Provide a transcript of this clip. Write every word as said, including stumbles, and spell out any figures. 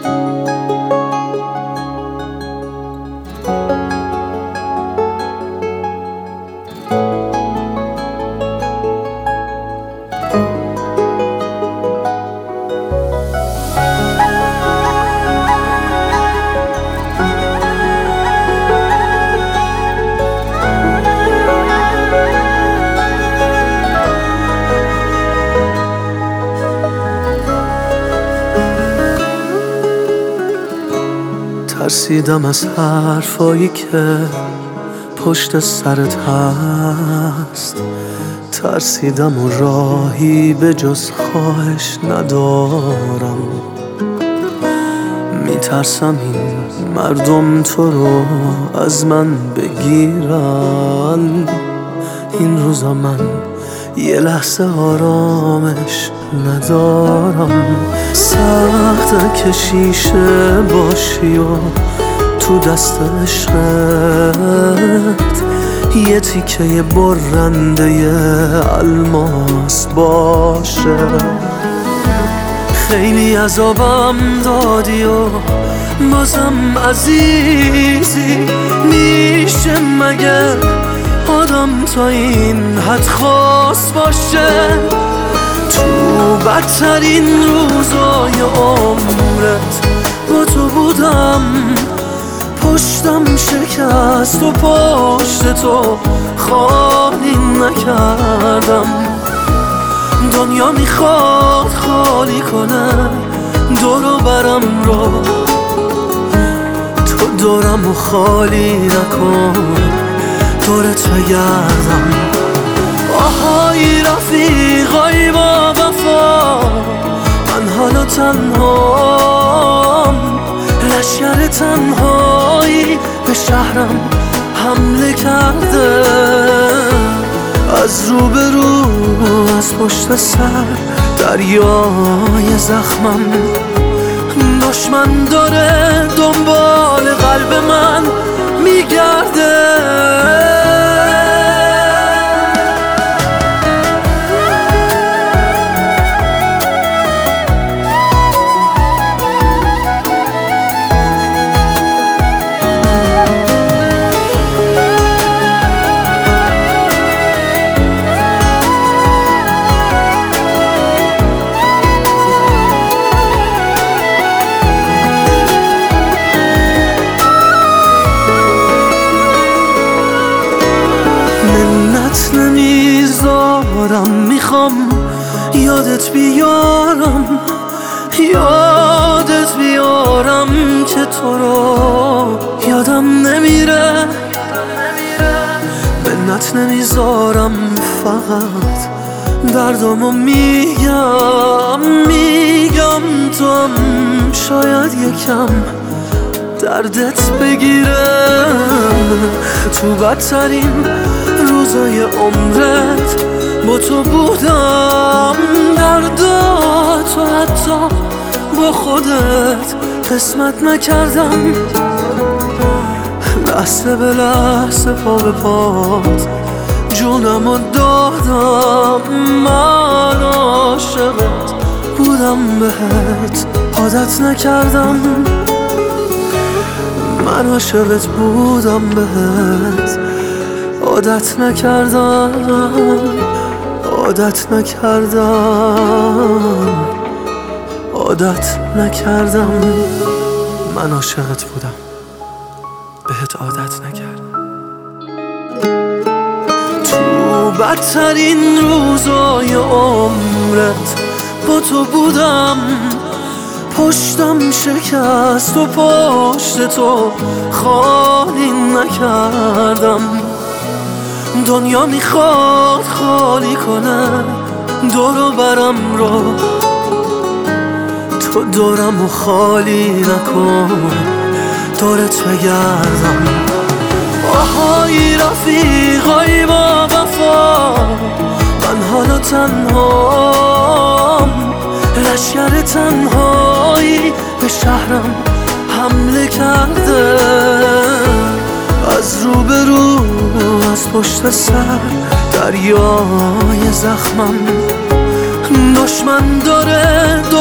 ترسیدم از حرفایی که پشت سرت هست، ترسیدم و راهی به جز خواهش ندارم. میترسم این مردم تو رو از من بگیرن. این روزا من یه لحظه آرامش ندارم. سخته که شیشه باشی و تو دست عشقت یه تیکه برنده الماس باشه. خیلی عذابم دادی و بازم عزیزی، میشه مگه آدم تا این حد خاص باشه؟ تو بدترین روزای عمرت با تو بودم، پشتم شکست و پشت تو خالی نکردم. دنیا میخواد خالی کنه دور و برم رو، تو دورم و خالی نکن، دورت بگردم. آهای رفیقای با وفا، من حالا تنهام. لشکر تنهایی به شهرم حمله کرده، از رو به رو از پشت سر دریای زخمم. دشمن داره دنبال قلب من میگرده. نمیذارم، میخوام یادت بیارم، یادت بیارم که تو رو یادم نمیره. منت نمیذارم، فقط دردامو میگم میگم تو هم شاید یکم دردت بگیره. تو بدترین روزای عمرت با تو بودم، درداتو حتی با خودت قسمت نکردم. لحظه به لحظه پا به پات جونمو دادم. من عاشقت بودم، بهت عادت نکردم. من عاشقت بودم، بهت عادت نکردم، عادت نکردم، عادت نکردم. من عاشقت بودم، بهت عادت نکردم. تو بدترین روزای عمرت با تو بودم، پشتم شکست و پشت تو خالی نکردم. دنیا میخواد خالی کنه دور و برم رو، تو دورم و خالی نکن، دورت بگردم. آهای رفیقای با وفا، من حالا تنهام. لشکر تنهایی به شهرم حمله کرده، از رو به رو از پشت سر دریای زخمم. دشمن داره